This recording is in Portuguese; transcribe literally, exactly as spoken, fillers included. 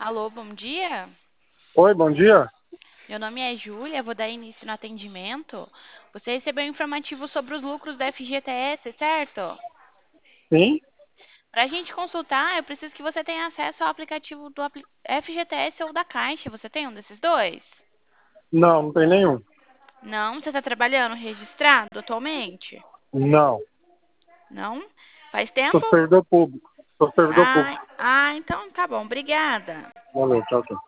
Alô, bom dia. Oi, bom dia. Meu nome é Júlia, vou dar início no atendimento. Você recebeu um informativo sobre os lucros da F G T S, certo? Sim? Para a gente consultar, eu preciso que você tenha acesso ao aplicativo do apli- F G T S ou da Caixa. Você tem um desses dois? Não, não tem nenhum. Não? Você está trabalhando registrado atualmente? Não. Não? Faz Sou tempo? servidor público. Sou servidor Ah, público. ah, então tá bom, obrigada. Valeu, tchau, tchau.